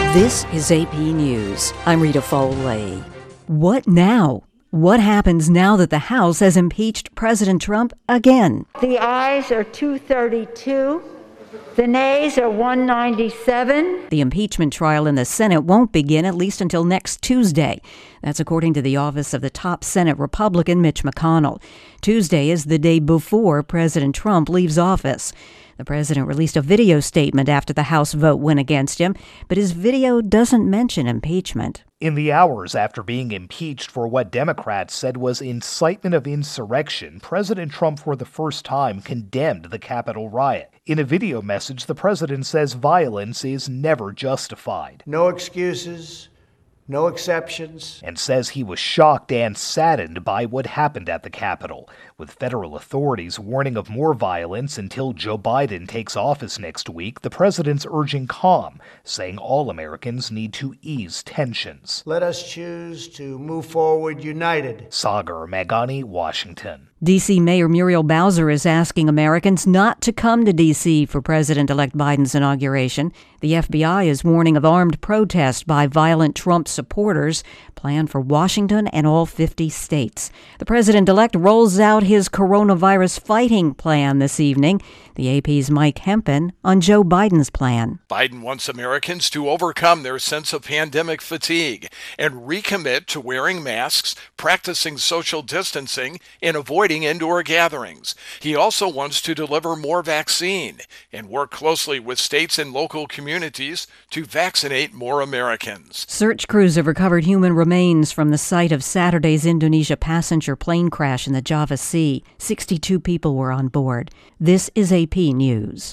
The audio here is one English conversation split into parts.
This is AP News. I'm Rita Foley. What now? What happens now that the House has impeached President Trump again? The ayes are 232. The nays are 197. The impeachment trial in the Senate won't begin at least until next Tuesday. That's according to the office of the top Senate Republican, Mitch McConnell. Tuesday is the day before President Trump leaves office. The president released a video statement after the House vote went against him, but his video doesn't mention impeachment. In the hours after being impeached for what Democrats said was incitement of insurrection, President Trump for the first time condemned the Capitol riot. In a video message, the president says violence is never justified. No excuses, no exceptions. And says he was shocked and saddened by what happened at the Capitol, with federal authorities warning of more violence until Joe Biden takes office next week. The president's urging calm, saying all Americans need to ease tensions. Let us choose to move forward united. Sagar Meghani, Washington. D.C. Mayor Muriel Bowser is asking Americans not to come to D.C. for President-elect Biden's inauguration. The FBI is warning of armed protest by violent Trump supporters planned for Washington and all 50 states. The president-elect rolls out his coronavirus fighting plan this evening. The AP's Mike Hempen on Joe Biden's plan. Biden wants Americans to overcome their sense of pandemic fatigue and recommit to wearing masks, practicing social distancing, and avoiding indoor gatherings. He also wants to deliver more vaccine and work closely with states and local communities to vaccinate more Americans. Search crews have recovered human remains from the site of Saturday's Indonesia passenger plane crash in the Java Sea. 62 people were on board. This is AP News.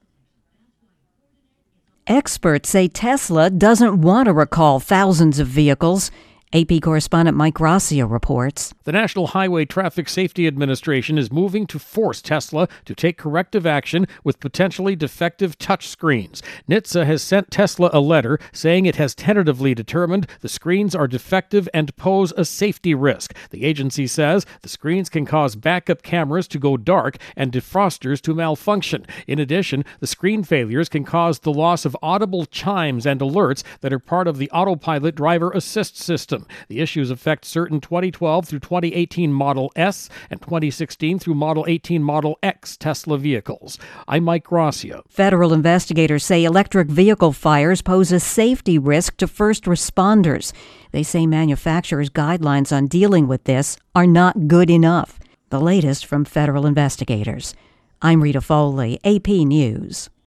Experts say Tesla doesn't want to recall thousands of vehicles. AP correspondent Mike Gracia reports. The National Highway Traffic Safety Administration is moving to force Tesla to take corrective action with potentially defective touchscreens. NHTSA has sent Tesla a letter saying it has tentatively determined the screens are defective and pose a safety risk. The agency says the screens can cause backup cameras to go dark and defrosters to malfunction. In addition, the screen failures can cause the loss of audible chimes and alerts that are part of the autopilot driver assist system. The issues affect certain 2012 through 2018 Model S and 2016 through Model 18 Model X Tesla vehicles. I'm Mike Gracia. Federal investigators say electric vehicle fires pose a safety risk to first responders. They say manufacturers' guidelines on dealing with this are not good enough. The latest from federal investigators. I'm Rita Foley, AP News.